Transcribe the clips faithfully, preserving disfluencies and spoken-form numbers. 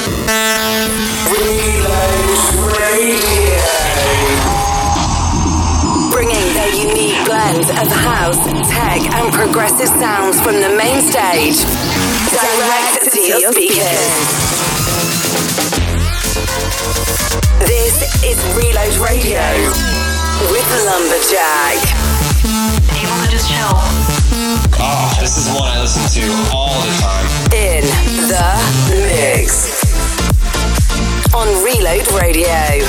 Bringing their unique blend of house, tech and progressive sounds from the main stage direct to your speakers. This is Reload Radio with Lumberjack. Able to just chill. Oh, this is one I listen to all the time. In the mix on Reload Radio.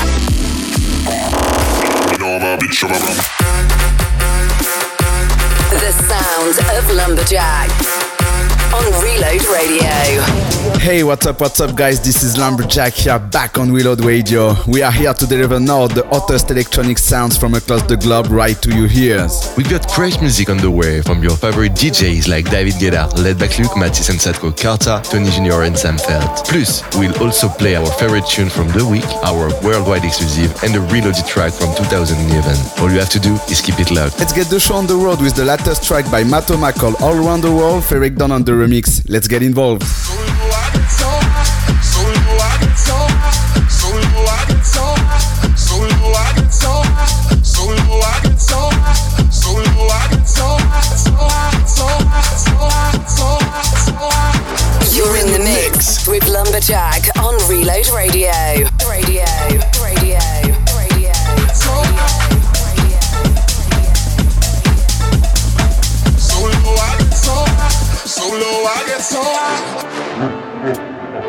The sound of Lumberjack on Reload Radio. Hey, what's up, what's up guys, this is Lumberjack here, back on Reload Radio. We are here to deliver now the hottest electronic sounds from across the globe right to your ears. We've got great music on the way from your favorite D Js like David Guetta, Laidback Luke, Matisse and Sadko Carta, Tony Junior and Sam Feld. Plus, we'll also play our favorite tune from the week, our worldwide exclusive and a reloaded track from two thousand eleven. All you have to do is keep it locked. Let's get the show on the road with the latest track by Matoma called All Around the World, Ferric Dawn on the remix. Let's get involved. You're in the mix with Lumberjack on Reload Radio. Radio, radio, radio. Solo, I get so high. Solo, I get so high.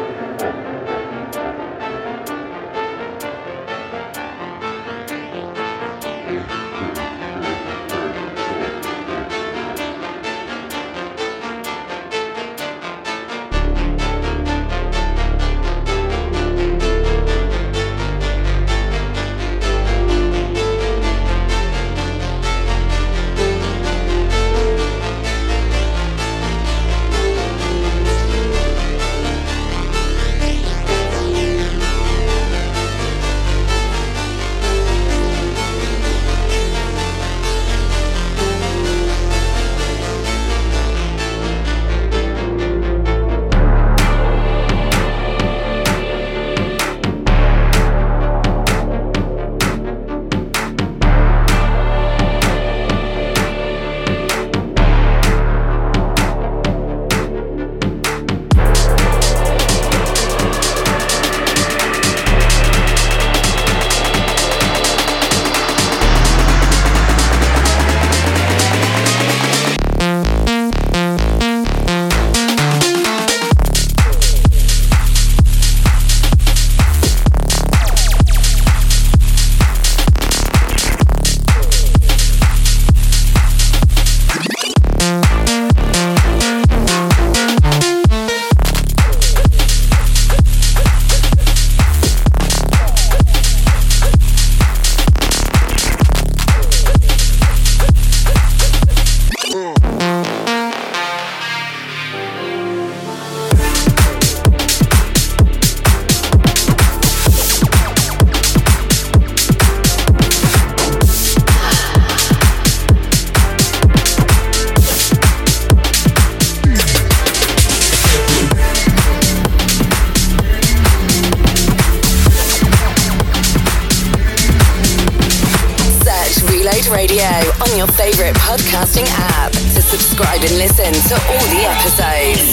Radio on your favorite podcasting app to subscribe and listen to all the episodes.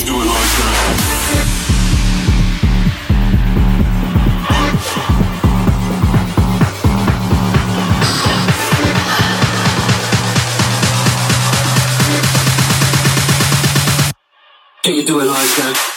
Can you do it like that?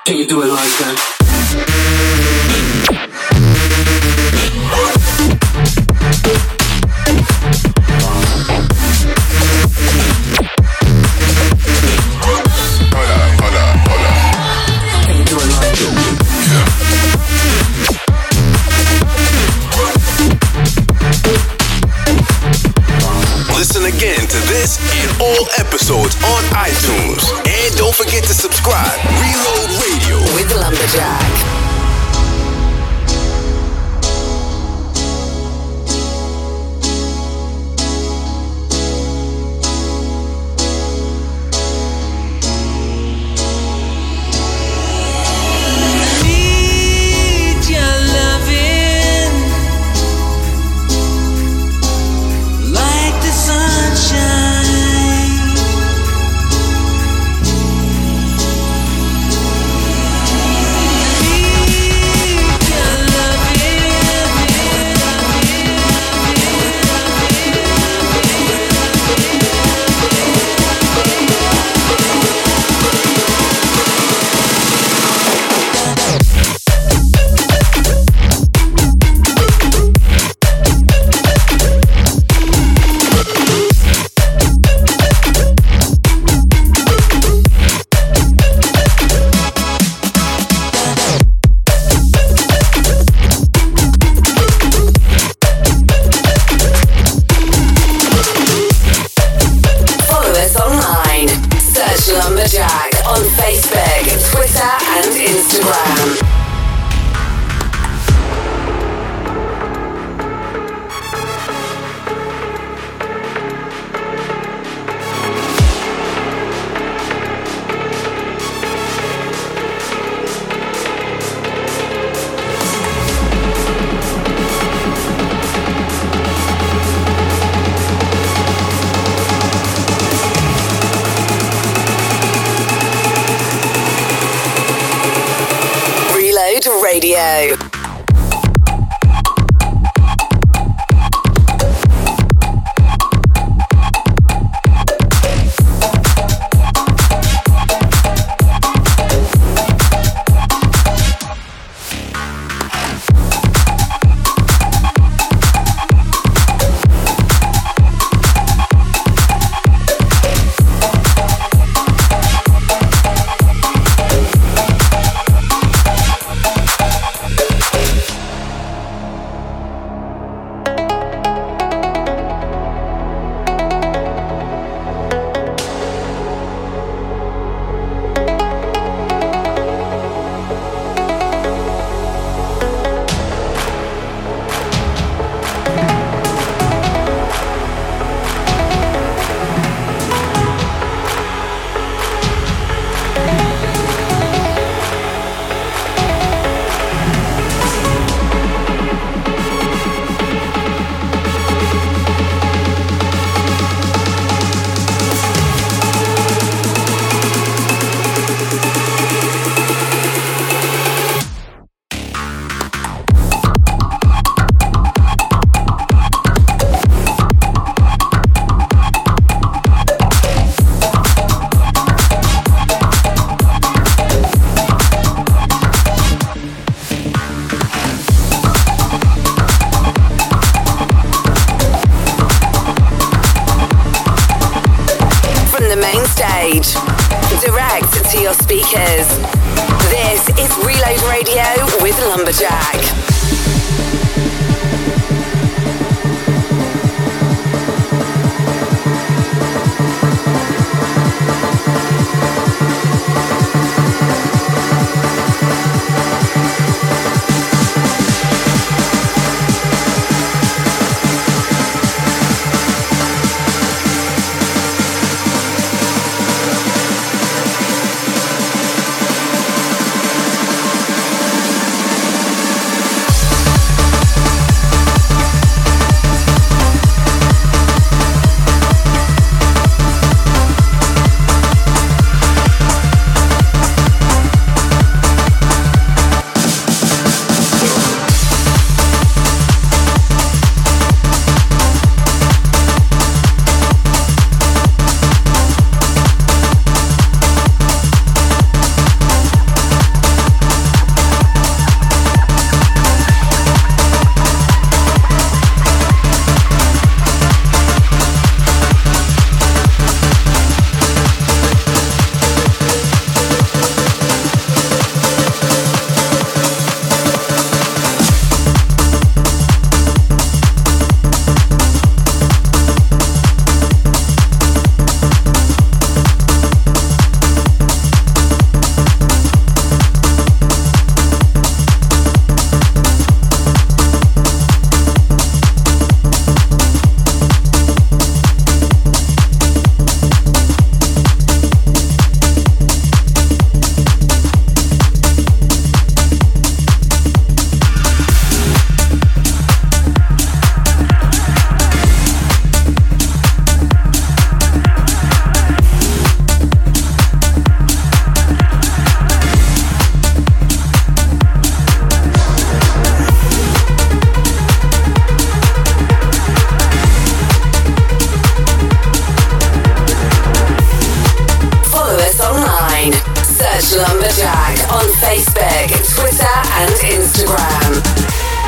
Can you do it like that? Again to this and all episodes on iTunes. And don't forget to subscribe. Reload Radio with Lumberjack. Radio. Direct to your speakers. This is Reload Radio with Lumberjack. Facebook, Twitter, and Instagram.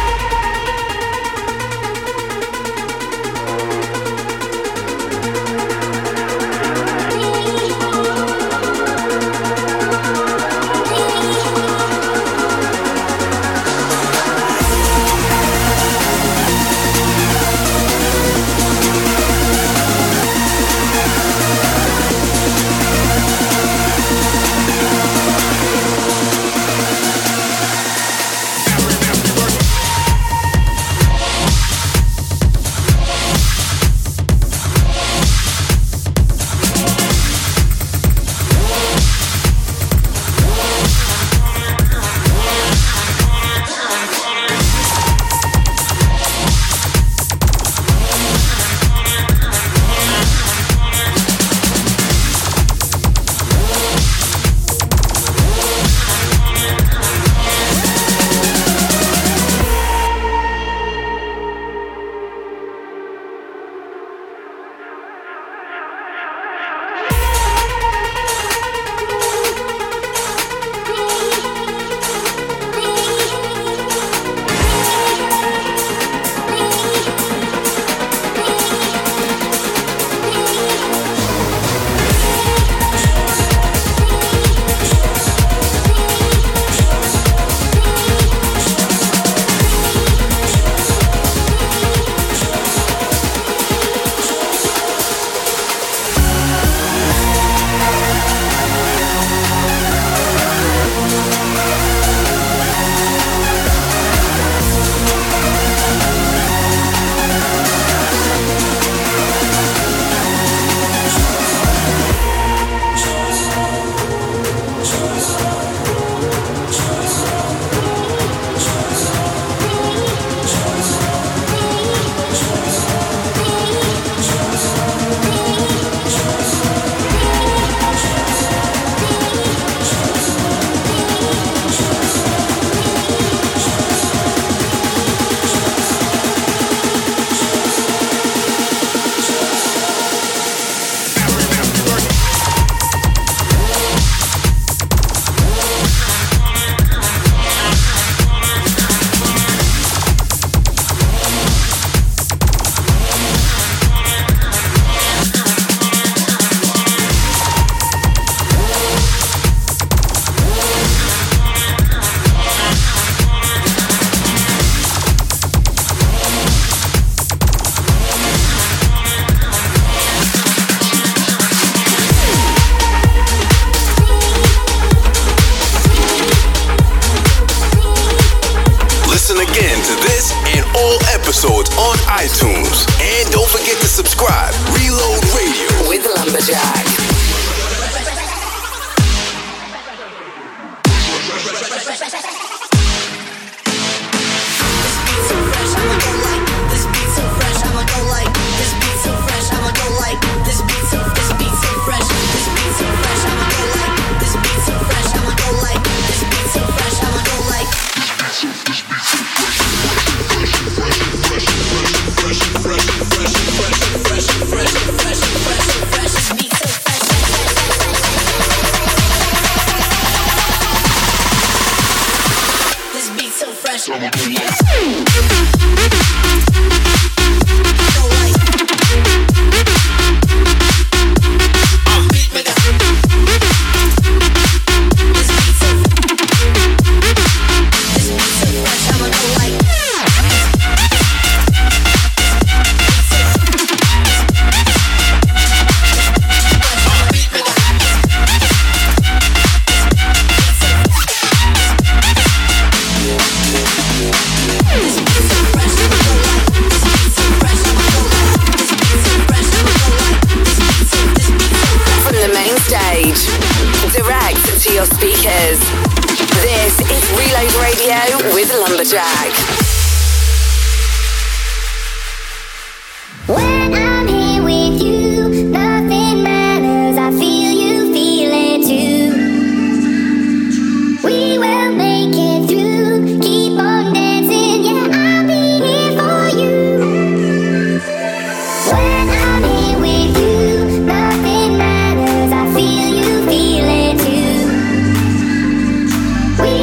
Episodes on iTunes. And don't forget to subscribe. Reload Radio with Lumberjack. We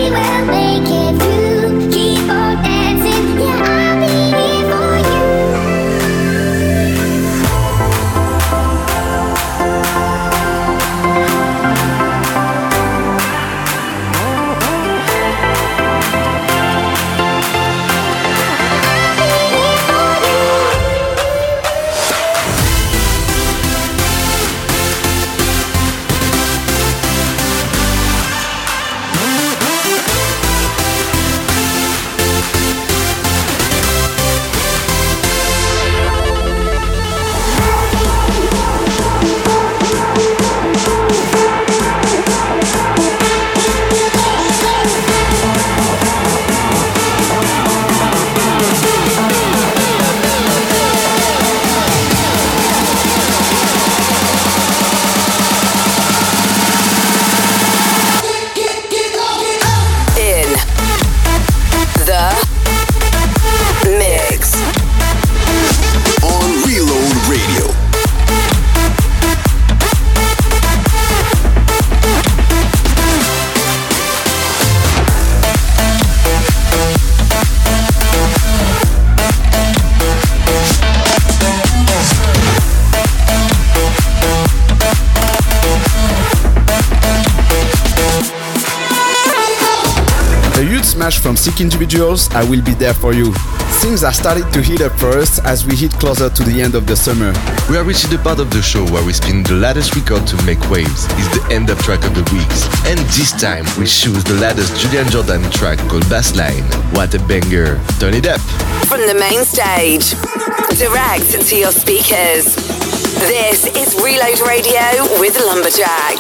smash from Sick Individuals, I Will Be There For You. Things are starting to heat up for us as we hit closer to the end of the summer. We are reaching the part of the show where we spin the latest record to make waves. It's the end up track of the weeks. And this time we choose the latest Julian Jordan track called Bassline. What a banger. Turn it up. From the main stage, direct to your speakers. This is Reload Radio with Lumberjack.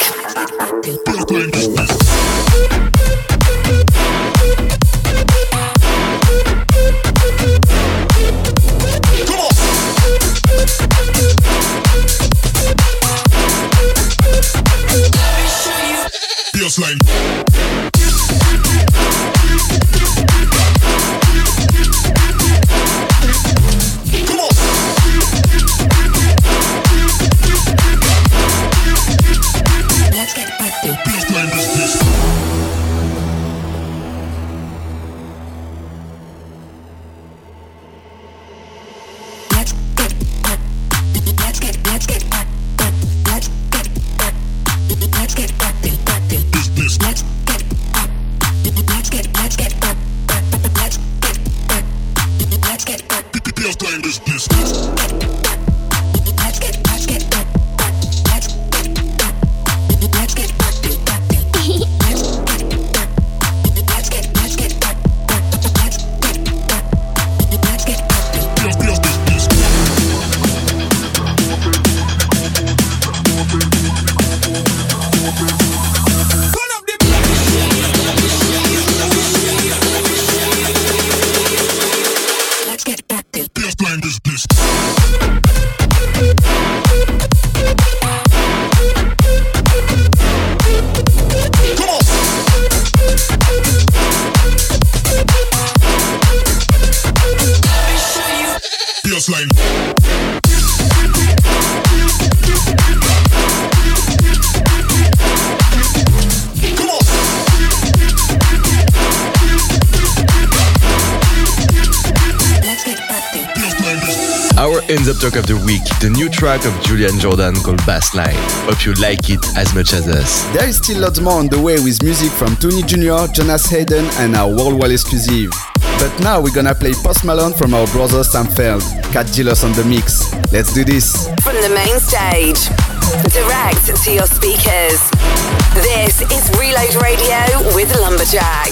Bassline. Ends up track of the week, the new track of Julian Jordan called Bassline. Hope you like it as much as us. There is still lots more on the way with music from Tony Junior, Jonas Hayden and our worldwide exclusive. But now we're gonna play Post Malone from our brother Sam Feld. Cat Gillis on the mix. Let's do this. From the main stage, direct to your speakers. This is Reload Radio with Lumberjack.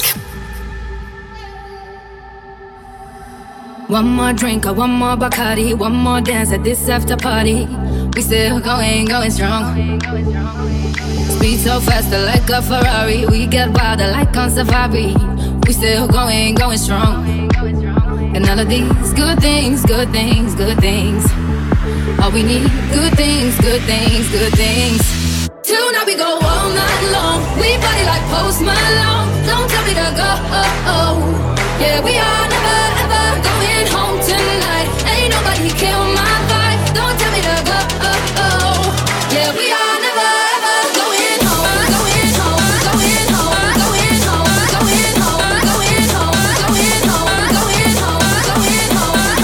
One more drink or one more Bacardi, one more dance at this after party. We still going, going strong. Speed so faster like a Ferrari. We get wilder like on safari. We still going, going strong. And all of these good things, good things, good things. All we need, good things, good things, good things. Tonight we go all night long. We party like Post Malone. Don't tell me to go. Oh, oh. Yeah, we are never ever going home tonight. Ain't nobody kill my vibe. Don't tell me to go. Oh, oh. Yeah, we are never ever going home. Going home, going home, going home, going home, going home, going home, going home,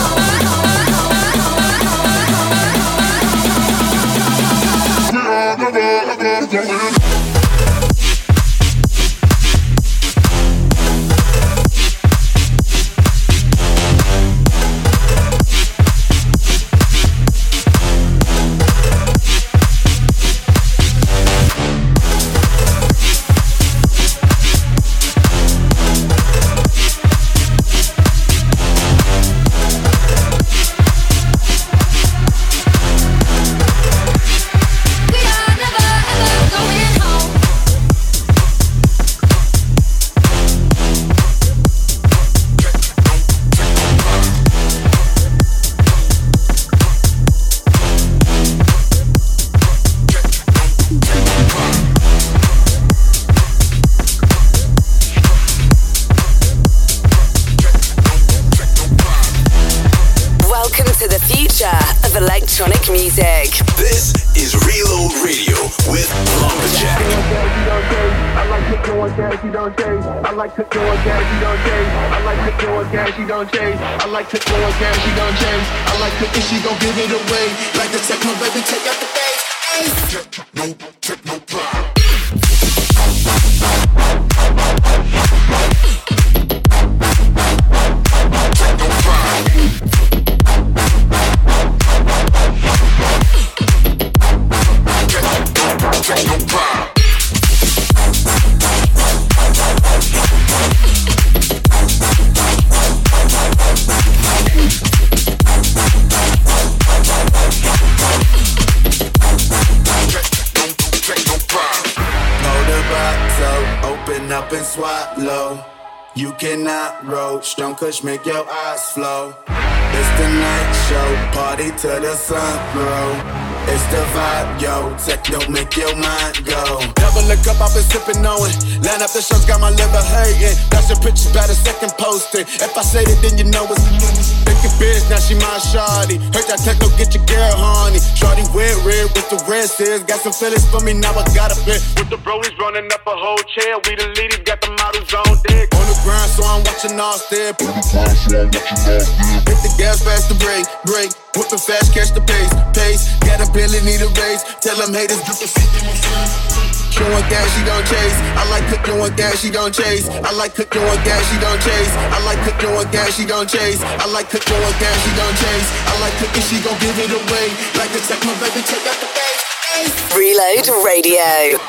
going home, going home. We are never ever going home. of electronic music. This is Reload Radio with Lumberjack. I like to go on gas, you don't chase. I like to go on gas, you don't chase. I like to go on gas, you don't chase. I like to go on gas, you don't chase. I like to think she gon' give it away. Like the techno, baby, take out the bass. Techno, techno pop. Up and swallow. You cannot roach, don't kush, make your eyes flow. It's the night show, party till the sun grow. It's the vibe, yo, techno make your mind go. Double the cup, I've been sipping on it. Line up the shows, got my liver hurting. That's your pictures by the second posting. If I say it, then you know it's thinking bitch, now she my shawty. Heard that techno get your girl horny. Shawty wear red with the red says. Got some feelings for me, now I got a fit. With the rollies running up a whole chair. We the leaders, got the models on deck. On the grind, so I'm watching all step. On the grind, so I'm watching all step. Hit the gas fast to break, break. Whipping fast, catch the pace, pace. Got a bill and need a raise. Tell them haters, drip the seat in my face. Doing gas, she don't chase. I like cook doing gas, she don't chase. I like cook doing gas, she don't chase. I like cook doing gas, she don't chase. I like cook doing gas, she don't chase. I like cooking, she gon' give it away. Like to take my baby, take out the face. Reload Radio.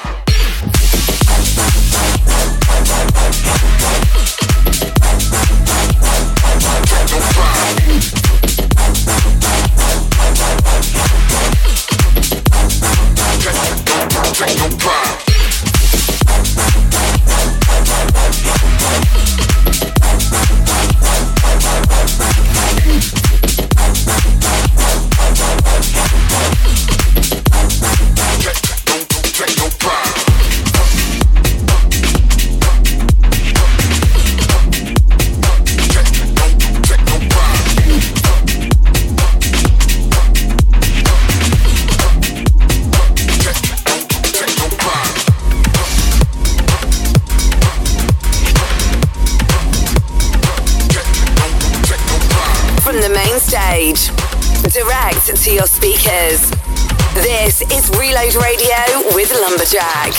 Direct to your speakers. This is Reload Radio with Lumberjack.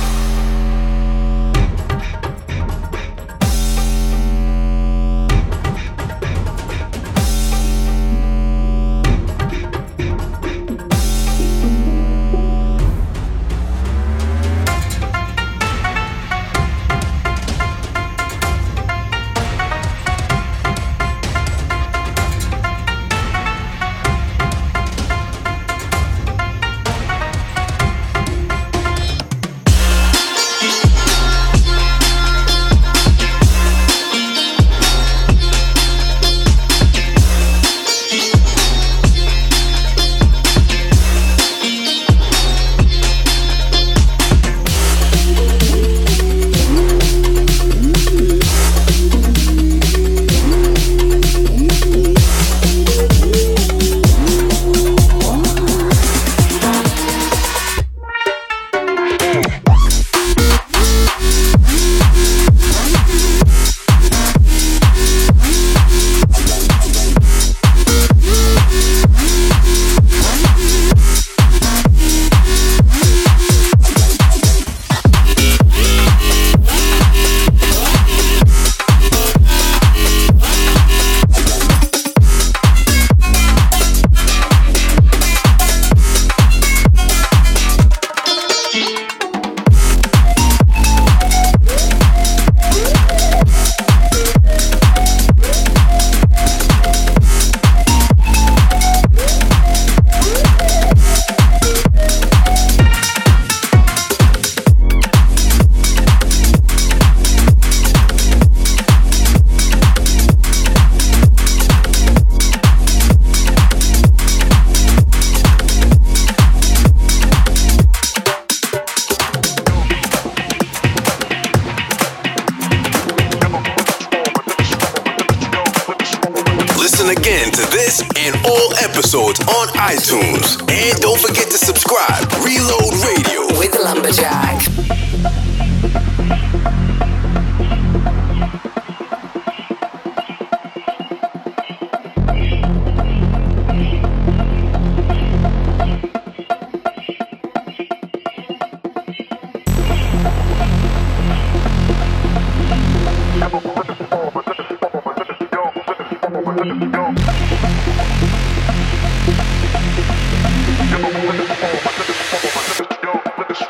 Again to this and all episodes on iTunes. And don't forget to subscribe. Reload Radio with Lumberjack.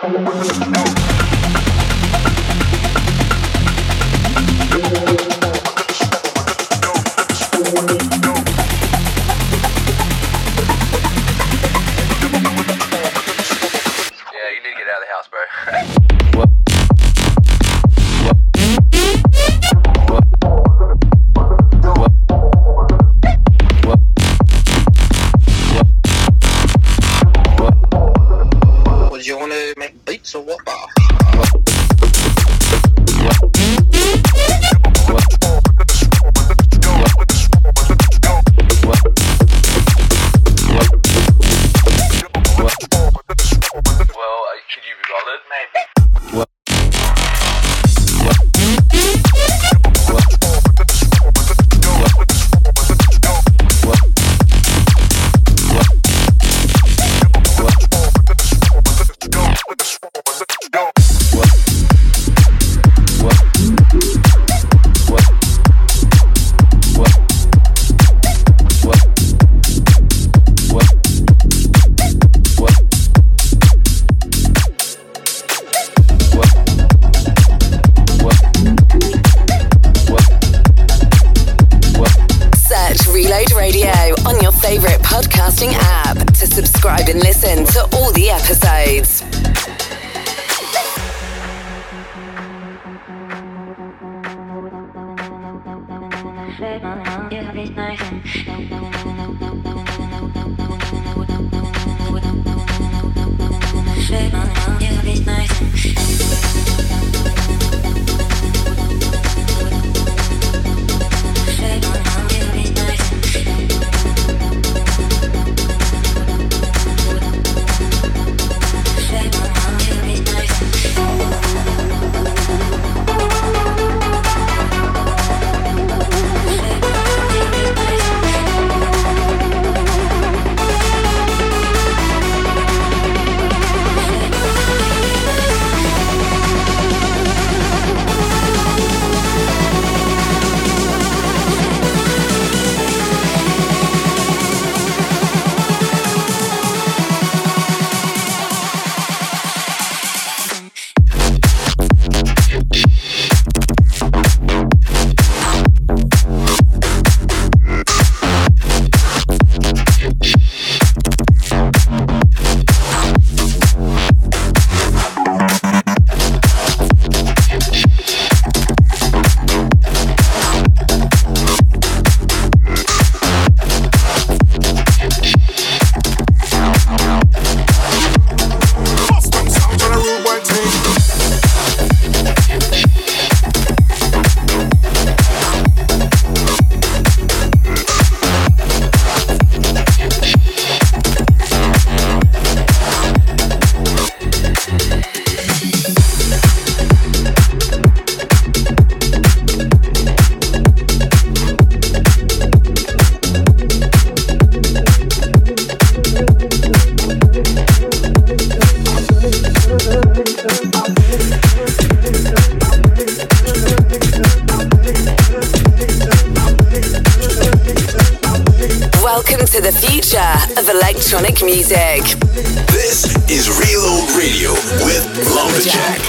Electronic music. This is Reload Radio with Lumberjack.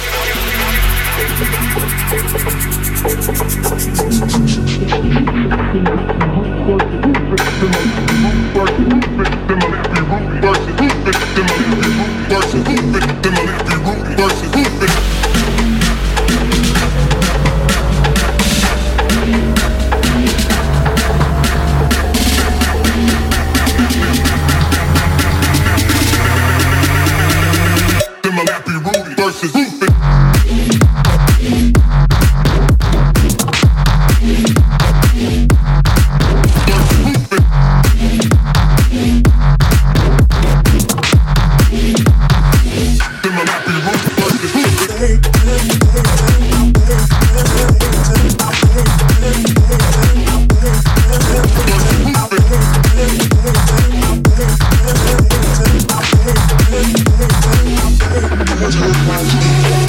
We'll be right back.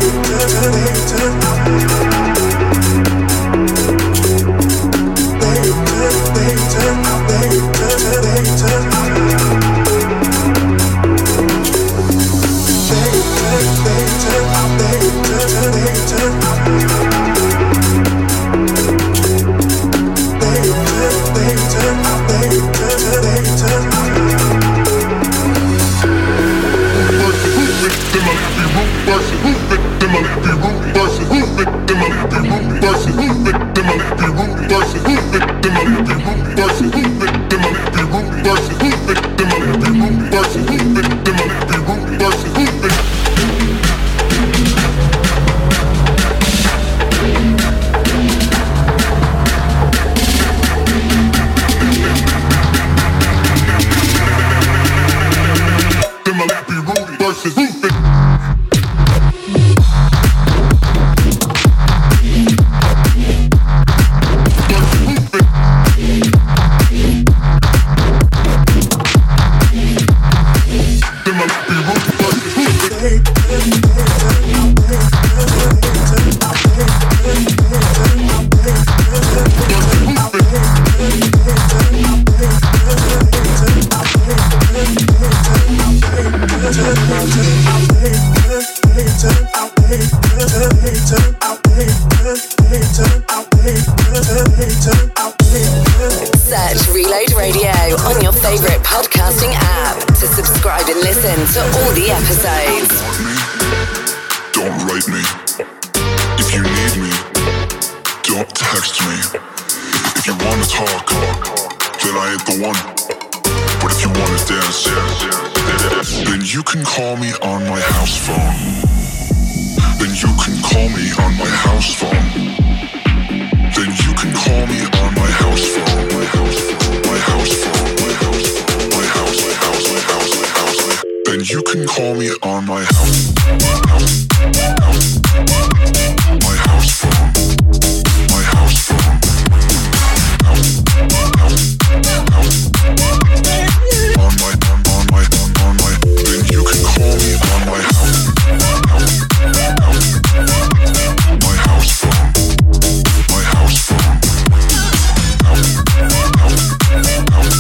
Search Reload Radio on your favorite podcasting app to subscribe and listen to all the episodes. Don't write me. If you need me, don't text me. If you wanna talk, then I ain't the one. But if you wanna dance, then you can call me on my house phone. Then you can call me on my house phone. Then you can call me on my house phone. My house phone. My house phone. My house phone. My house. My house. My house. My house. Then you can call me on my house. House. House. My house phone. My house phone. House. House. House. On my on on my on on my. Then you can call me on my house. House. House. My house phone. My house phone. House. House. House.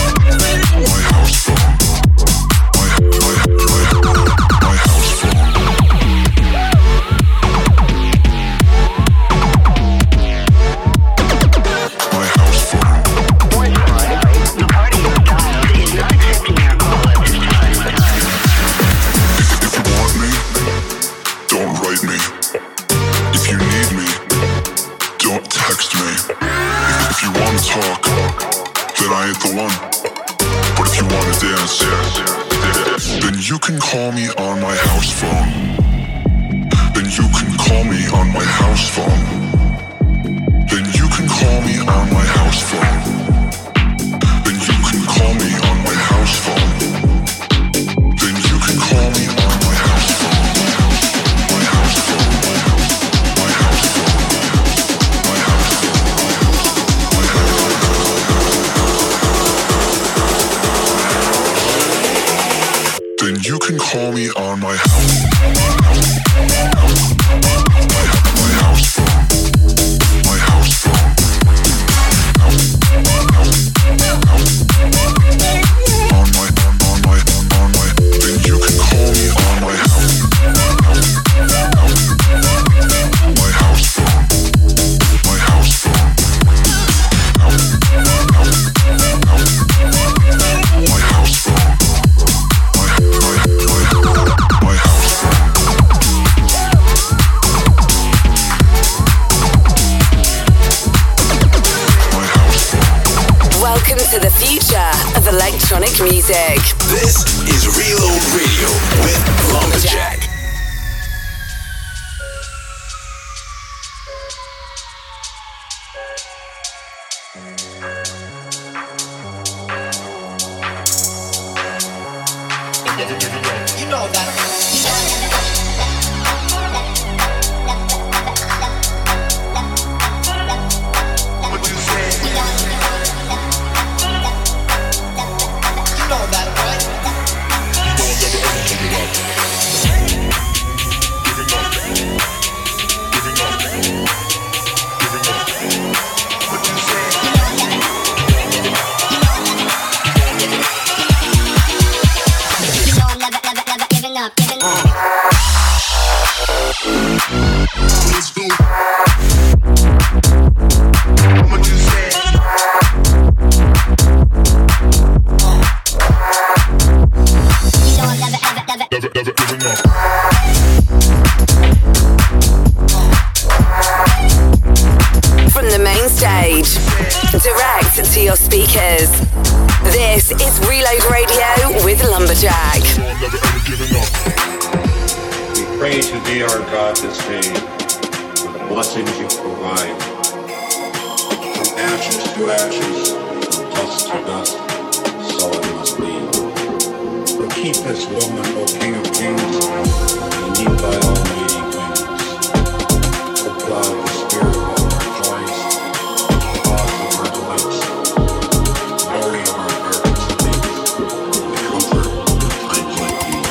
My house phone. My my my my house phone. My house phone. The party you dialed is not accepting your call at this time. If you want me, don't write me. If you need me, don't text me. If, if you wanna talk, then I ain't the one. But if you wanna dance, then you can call me on my house phone. Then you can call me on my house phone. Then you can call me on my house phone. Then you can call me on my house phone. Then you can call me on my house phone. My house phone. My house phone. My house phone. My house. Then you can call me on my house. My house phone. My house phone. On my on my on my. Then you can call me on my house. My house phone. My house phone. My house phone. My my my my house phone. My house phone. Welcome to the future of electronic music. This is Reload Radio with Lumberjack. You know that. What you say? You know that, right? You know that. up, giving up. Let's go. I'ma just say. You know I'm never, ever, never, never, never giving up. From the main stage, direct to your speakers. This is Reload Radio with Lumberjack. We pray to thee, our God, this day, for the blessings you provide. From ashes to ashes, from dust to dust, so it must be. But keep this woman, O King of Kings, beneath thy almighty wings. O God, the spirit of our joys, cause of our delights, glory of our darkest days, the comfort of times like these.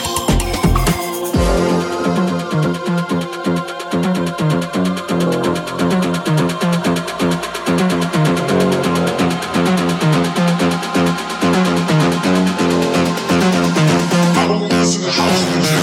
I don't listen to house music.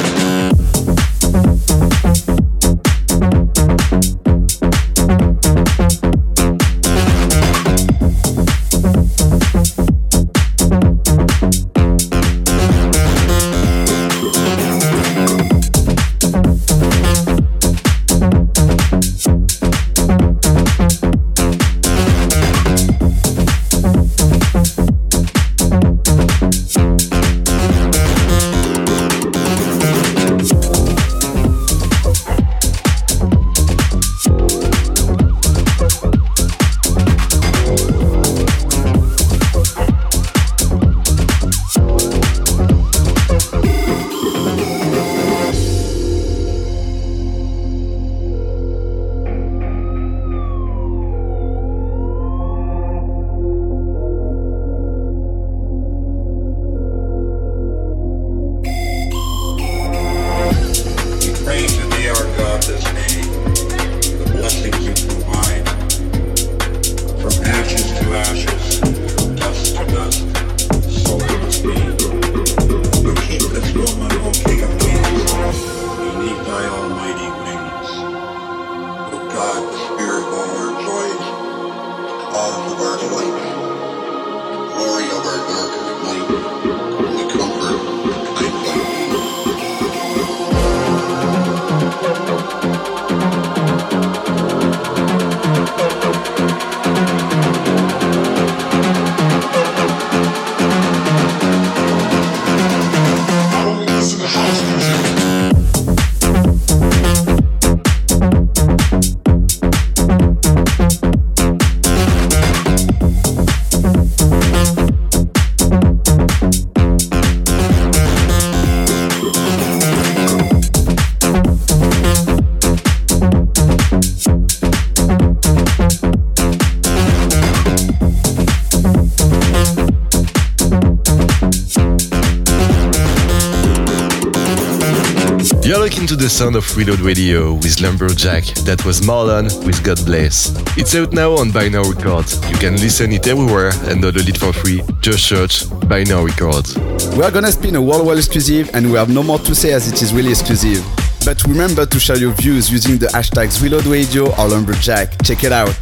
You're looking to the sound of Reload Radio with Lumberjack. That was Marlon with God Bless. It's out now on Buy Now Records. You can listen it everywhere and download it for free. Just search Buy Now Records. We are gonna spin a worldwide exclusive and we have no more to say as it is really exclusive. But remember to share your views using the hashtags Reload Radio or Lumberjack. Check it out.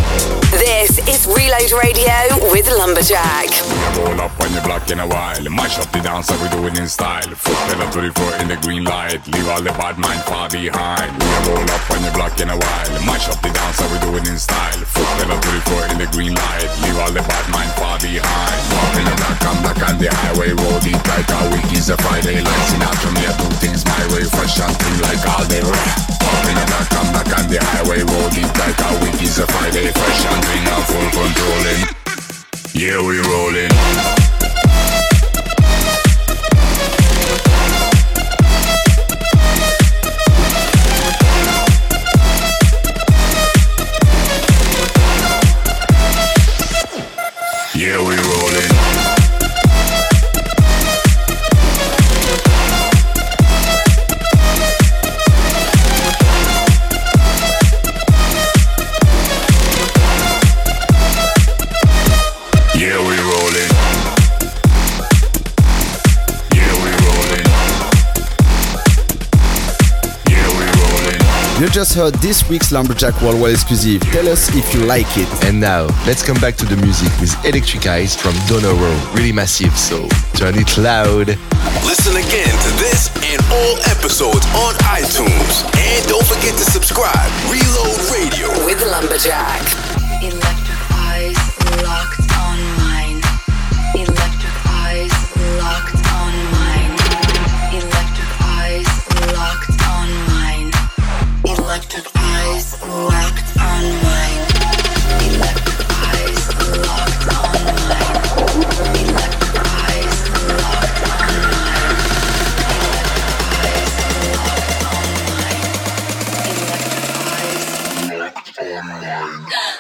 This is Reload Radio with Lumberjack. Roll up on your block in a while. Mash up the dance that we do it in style. Foot pedal to the floor in the green light. Leave all the bad mind far behind. We roll up on your block in a while. Mash up the dance that we do it in style. Foot pedal to the floor in the green light. Leave all the bad mind far behind. Walk in the black, I'm back on the highway. Roll deep like a week is a Friday. Lights in after me, I do things my way. Fresh and clean like all day. Walk in the black, I'm back on the highway. Roll deep like a week is a Friday. Fresh and clean, I'm full controlling. Yeah, we rolling. Yeah, we rolling. Yeah, we rolling. You just heard this week's Lumberjack Worldwide exclusive. Tell us if you like it. And now, let's come back to the music with Electric Eyes from Donoro. Really massive, so turn it loud. Listen again to this and all episodes on iTunes. And don't forget to subscribe. Reload Radio with Lumberjack. Electric eyes locked on mine. Electric eyes locked on mine. Electric eyes locked on mine. Electric eyes locked on mine. Electric eyes locked on mine. Electric eyes locked on mine. Electric eyes locked on mine.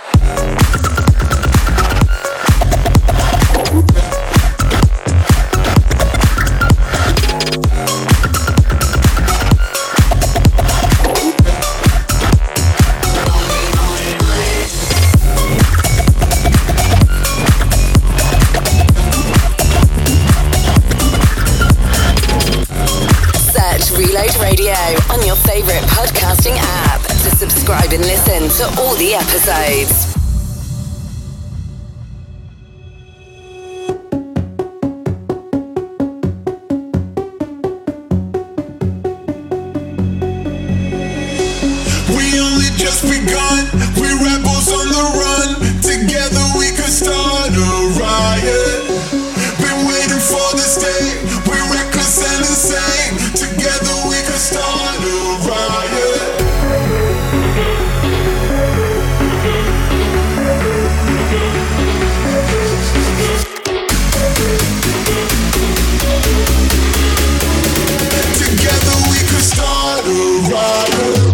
Reload Radio on your favorite podcasting app to subscribe and listen to all the episodes. We only just begun, we rebels on the run. Together we could start a riot. Been waiting for this day, we're reckless and insane. Together we could start a riot. Together we could start a riot.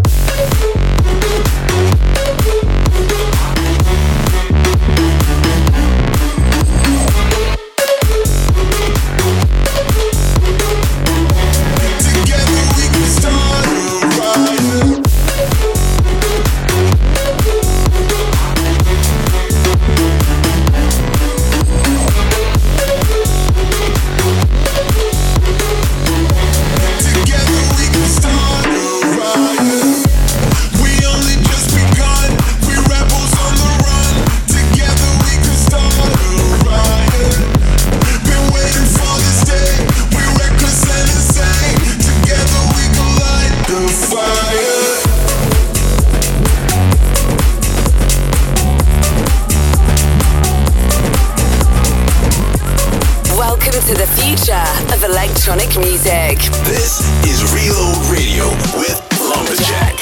To the future of electronic music. This is Reload Radio with Lumberjack.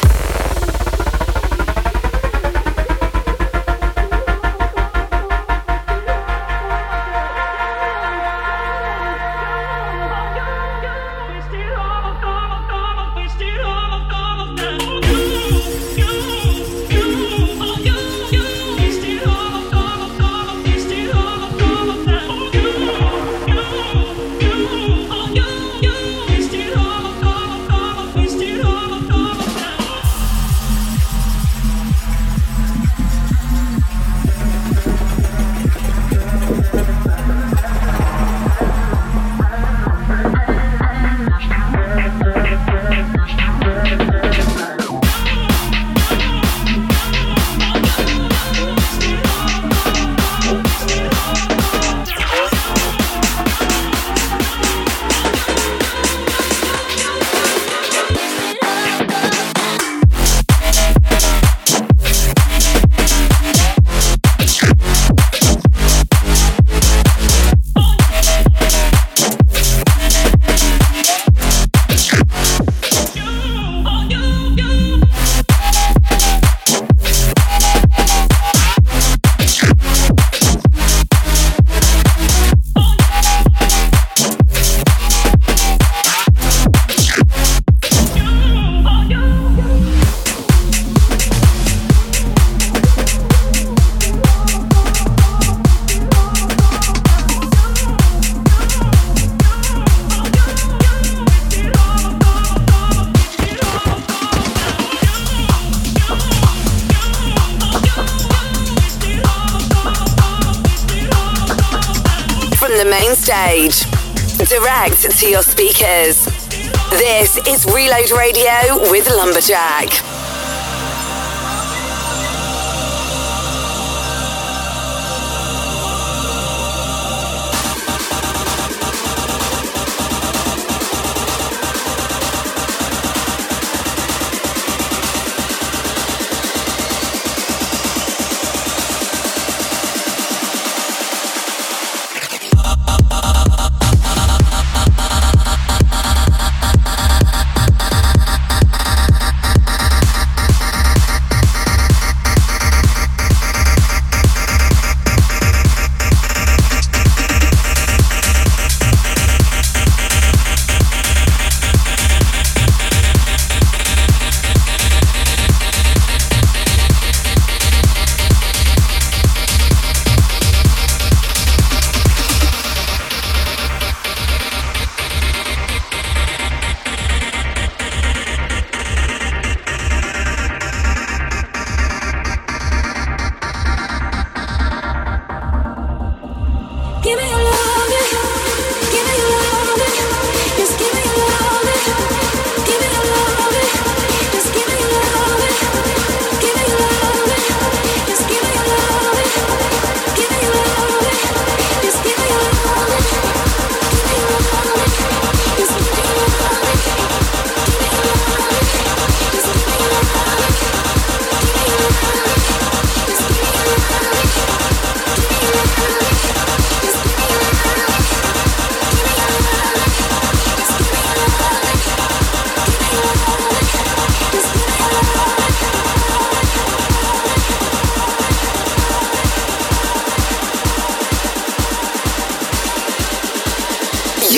The main stage, direct to your speakers. This is Reload Radio with Lumberjack.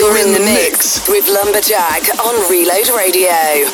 You're in the mix with Lumberjack on Reload Radio.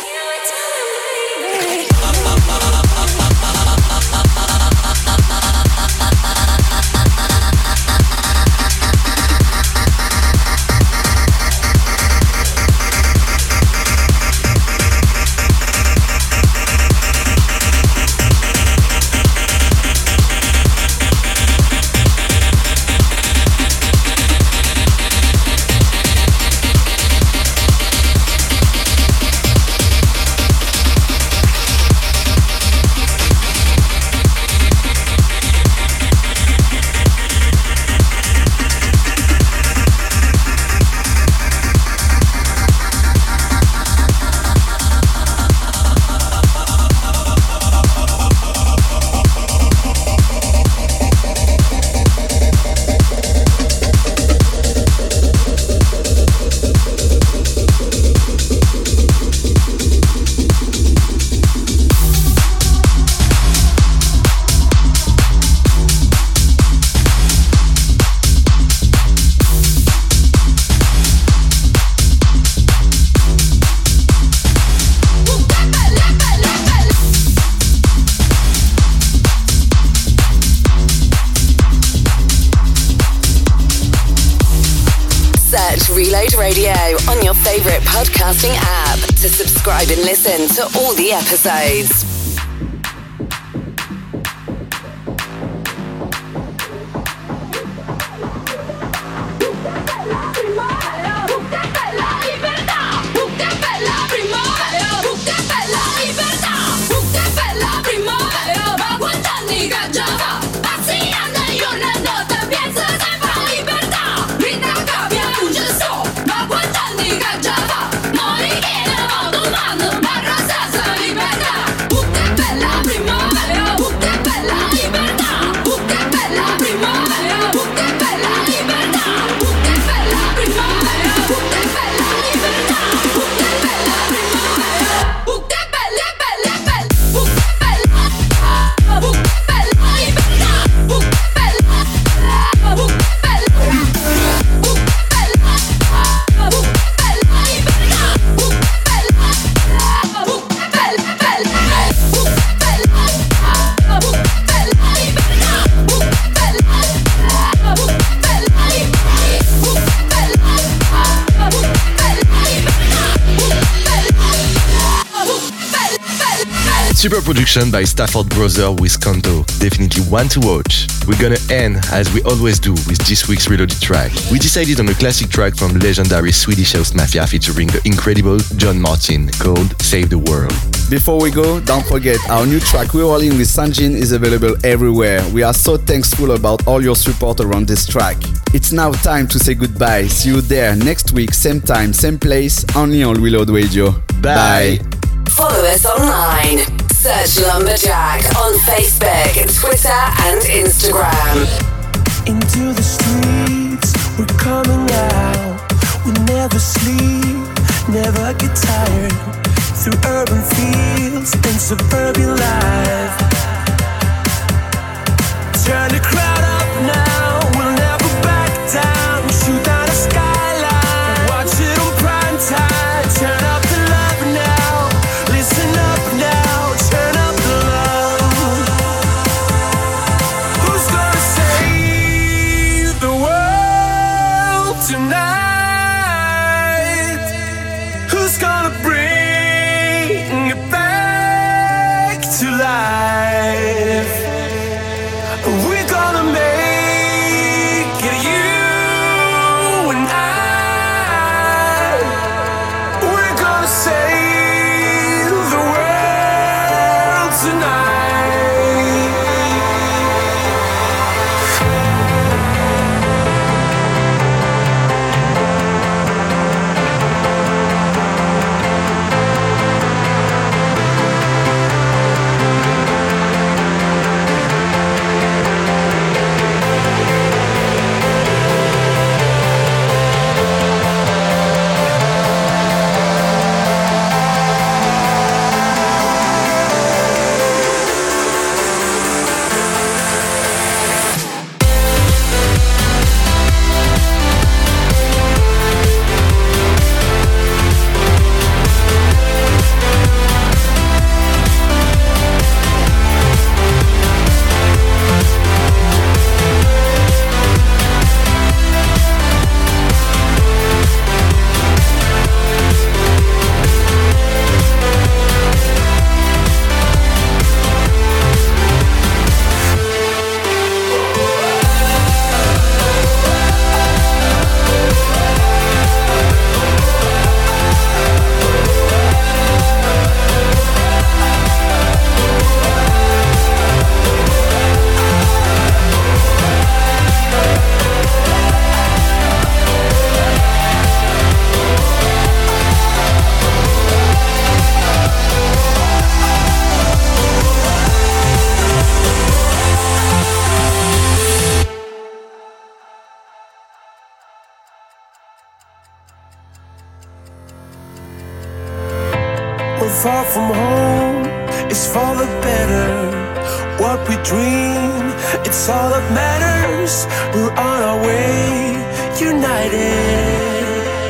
Reload Radio on your favorite podcasting app to subscribe and listen to all the episodes. Super production by Stafford Brothers with Kanto. Definitely one to watch. We're gonna end, as we always do, with this week's Reloaded track. We decided on a classic track from legendary Swedish House Mafia featuring the incredible John Martin called Save the World. Before we go, don't forget our new track Rerolling with Sanjin is available everywhere. We are so thankful about all your support around this track. It's now time to say goodbye. See you there next week, same time, same place, only on Reload Radio. Bye. Bye. Follow us online. Search Lumberjack on Facebook, Twitter and Instagram. Into the streets, we're coming out. We never sleep, never get tired. Through urban fields and suburban life. Turn the crowd up now, we'll never back down. Shoot down a skyline, watch it on prime time. Turn up the love now, listen up now. Turn up the love. Who's gonna save the world tonight? Who's gonna bring it back to life? We're gonna make we're far from home, it's for the better. What we dream, it's all that matters. We're on our way, united.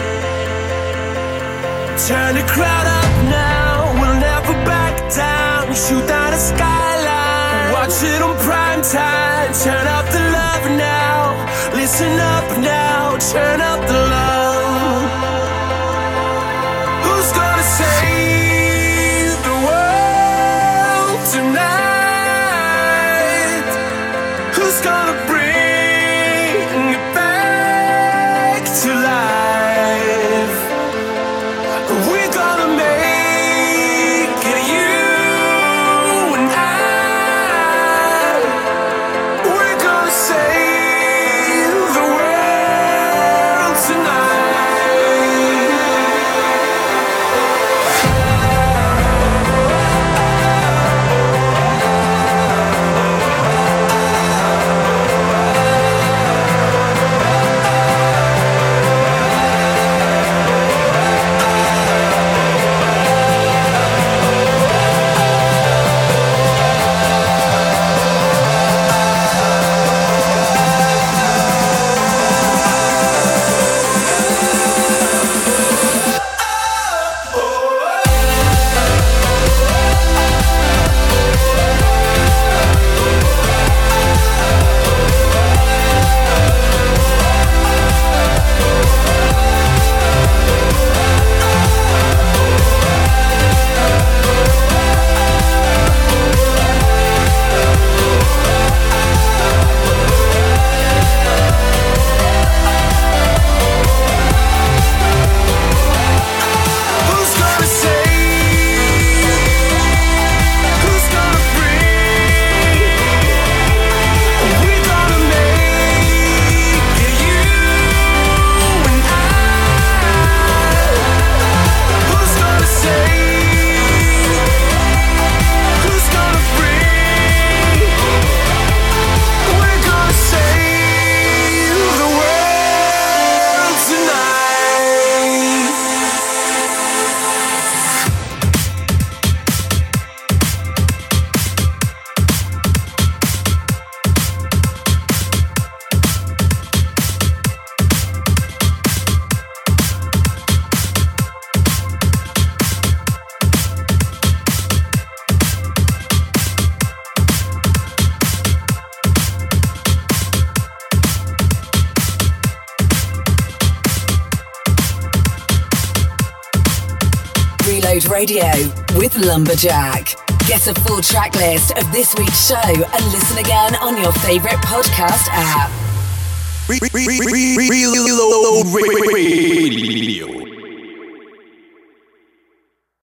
Turn the crowd up now, we'll never back down. Shoot down the skyline, watch it on prime time. Turn up the love now, listen up now. Turn up the love. Who's gonna save the world tonight? Who's gonna bring it back to life? We're gonna make it, you and I. We're gonna save the world tonight. Who's gonna save? Who's gonna bring? We're gonna make it, you and I. Who's gonna save? Who's gonna bring? We're gonna save the world tonight. Reload Radio with Lumberjack. Get a full track list of this week's show and listen again on your favorite podcast app. Reload Radio.